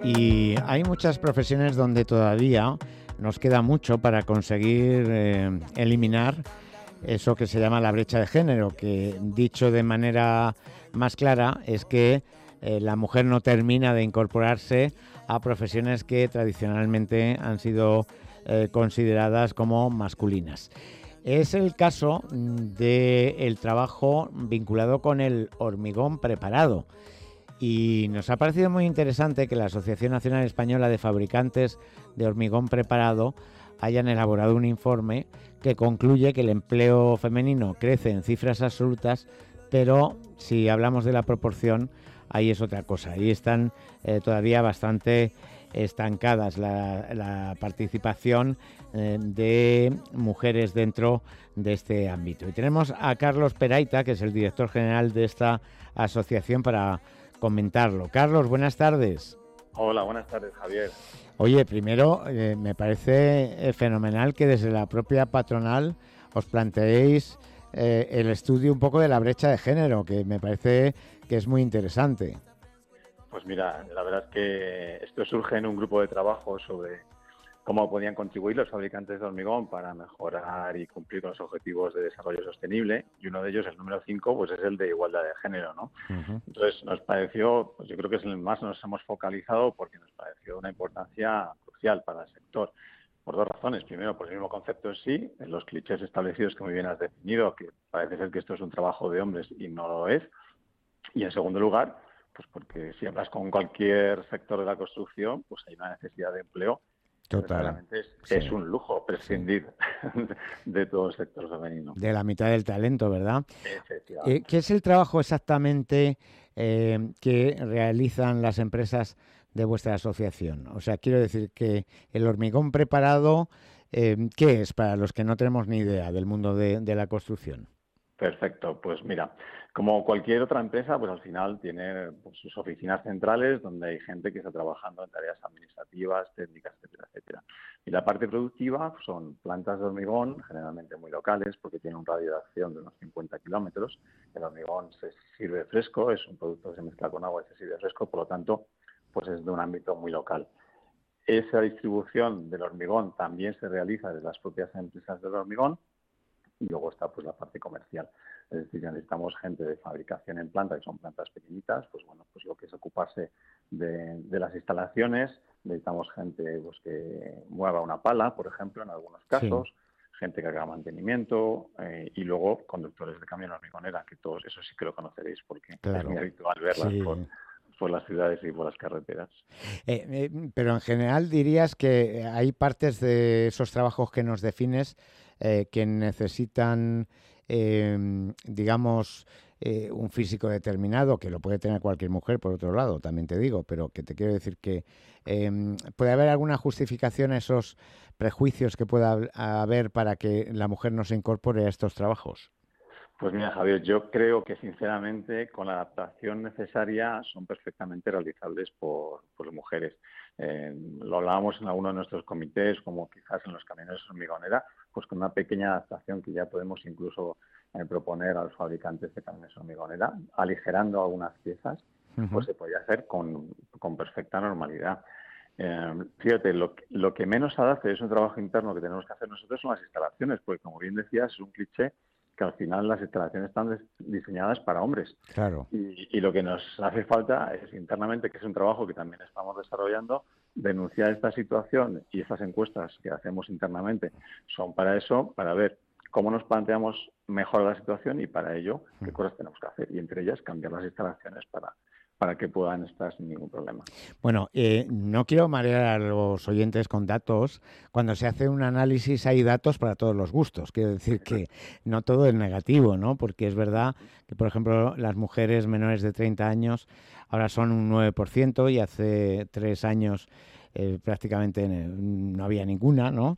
Y hay muchas profesiones donde todavía nos queda mucho para conseguir eliminar eso que se llama la brecha de género, que dicho de manera más clara es que la mujer no termina de incorporarse a profesiones que tradicionalmente han sido consideradas como masculinas. Es el caso del trabajo vinculado con el hormigón preparado. Y nos ha parecido muy interesante que la Asociación Nacional Española de Fabricantes de Hormigón Preparado hayan elaborado un informe que concluye que el empleo femenino crece en cifras absolutas, pero si hablamos de la proporción, ahí es otra cosa. Ahí están todavía bastante estancadas la participación de mujeres dentro de este ámbito. Y tenemos a Carlos Peraita, que es el director general de esta asociación, para comentarlo. Carlos, buenas tardes. Hola, buenas tardes, Javier. Oye, primero, me parece fenomenal que desde la propia patronal os planteéis el estudio un poco de la brecha de género, que me parece que es muy interesante. Pues mira, la verdad es que esto surge en un grupo de trabajo sobre cómo podían contribuir los fabricantes de hormigón para mejorar y cumplir con los objetivos de desarrollo sostenible, y uno de ellos, el número 5, pues es el de igualdad de género, ¿no? Entonces nos pareció, pues yo creo que es el más nos hemos focalizado porque nos pareció una importancia crucial para el sector, por dos razones. Primero, por el mismo concepto en sí, en los clichés establecidos que muy bien has definido, que parece ser que esto es un trabajo de hombres y no lo es. Y en segundo lugar, pues porque si hablas con cualquier sector de la construcción, pues hay una necesidad de empleo. Total. Es un lujo prescindir de todo el sector femenino. De la mitad del talento, ¿verdad? Efectivamente. ¿Qué es el trabajo exactamente que realizan las empresas de vuestra asociación? O sea, quiero decir que el hormigón preparado, ¿qué es para los que no tenemos ni idea del mundo de la construcción? Perfecto, pues mira, como cualquier otra empresa, pues al final tiene pues, sus oficinas centrales donde hay gente que está trabajando en tareas administrativas, técnicas, etcétera, etcétera. Y la parte productiva son plantas de hormigón, generalmente muy locales, porque tiene un radio de acción de unos 50 kilómetros. El hormigón se sirve fresco, es un producto que se mezcla con agua y se sirve fresco, por lo tanto, pues es de un ámbito muy local. Esa distribución del hormigón también se realiza desde las propias empresas del hormigón. Y luego está pues la parte comercial. Es decir, que necesitamos gente de fabricación en planta, que son plantas pequeñitas, pues bueno, pues lo que es ocuparse de las instalaciones. Necesitamos gente pues que mueva una pala, por ejemplo, en algunos casos, gente que haga mantenimiento y luego conductores de camión hormigonera, que todos eso sí que lo conoceréis porque es muy habitual verlas por las ciudades y por las carreteras. Pero en general dirías que hay partes de esos trabajos que nos defines que necesitan, digamos, un físico determinado, que lo puede tener cualquier mujer, por otro lado, también te digo, pero que te quiero decir que puede haber alguna justificación a esos prejuicios que pueda haber para que la mujer no se incorpore a estos trabajos. Pues mira, Javier, yo creo que sinceramente con la adaptación necesaria son perfectamente realizables por mujeres. Lo hablábamos en alguno de nuestros comités, como quizás en los camiones de hormigonera, pues con una pequeña adaptación que ya podemos incluso proponer a los fabricantes de camiones de hormigonera, aligerando algunas piezas, pues se podría hacer con perfecta normalidad. Fíjate, lo que menos adapte es un trabajo interno que tenemos que hacer nosotros son las instalaciones, porque como bien decías, es un cliché que al final las instalaciones están diseñadas para hombres. Claro. Y lo que nos hace falta es internamente, que es un trabajo que también estamos desarrollando, denunciar esta situación, y estas encuestas que hacemos internamente son para eso, para ver cómo nos planteamos mejorar la situación y para ello qué cosas tenemos que hacer. Y entre ellas cambiar las instalaciones para que puedan estar sin ningún problema. Bueno, no quiero marear a los oyentes con datos. Cuando se hace un análisis hay datos para todos los gustos. Quiero decir que no todo es negativo, ¿no? Porque es verdad que, por ejemplo, las mujeres menores de 30 años ahora son un 9% y hace 3 años prácticamente no había ninguna, ¿no?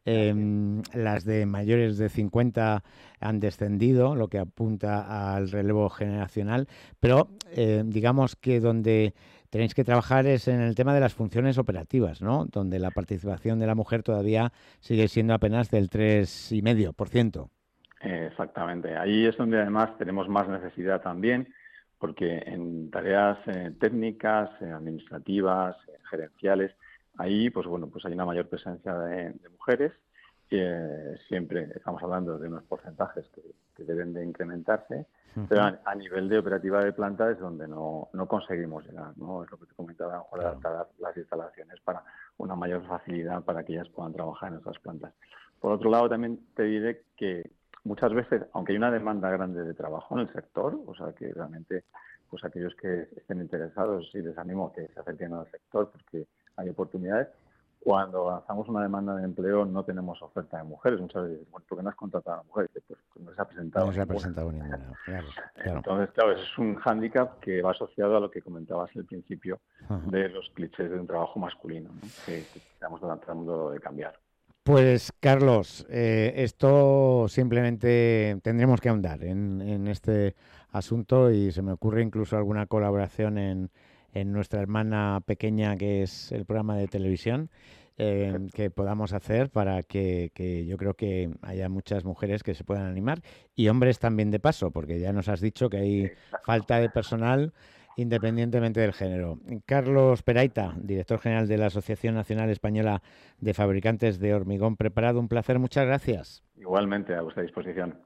Las de mayores de 50 han descendido, lo que apunta al relevo generacional, pero digamos que donde tenéis que trabajar es en el tema de las funciones operativas, ¿no? Donde la participación de la mujer todavía sigue siendo apenas del 3,5%. Exactamente. Ahí es donde además tenemos más necesidad también, porque en tareas técnicas, administrativas, gerenciales, ahí pues bueno, pues hay una mayor presencia de mujeres. Siempre estamos hablando de unos porcentajes que deben de incrementarse, pero a nivel de operativa de planta es donde no conseguimos llegar, ¿no? Es lo que te comentaba, a lo mejor adaptar las instalaciones para una mayor facilidad para que ellas puedan trabajar en nuestras plantas. Por otro lado, también te diré que muchas veces, aunque hay una demanda grande de trabajo en el sector, o sea que realmente pues aquellos que estén interesados, sí les animo a que se acerquen al sector porque hay oportunidades. Cuando lanzamos una demanda de empleo no tenemos oferta de mujeres. Muchas veces, bueno, ¿por qué no has contratado a mujeres? Pues no se ha presentado No se ha ninguna. presentado ninguna, claro. Entonces, claro, es un hándicap que va asociado a lo que comentabas al principio de los clichés de un trabajo masculino, ¿no? que estamos tratando de cambiar. Pues, Carlos, esto simplemente tendremos que ahondar en este asunto y se me ocurre incluso alguna colaboración en nuestra hermana pequeña, que es el programa de televisión, que podamos hacer para que yo creo que haya muchas mujeres que se puedan animar y hombres también de paso, porque ya nos has dicho que hay falta de personal independientemente del género. Carlos Peraita, director general de la Asociación Nacional Española de Fabricantes de Hormigón Preparado, un placer, muchas gracias. Igualmente, a vuestra disposición.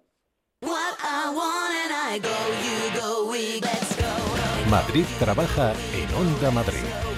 Madrid trabaja en Onda Madrid.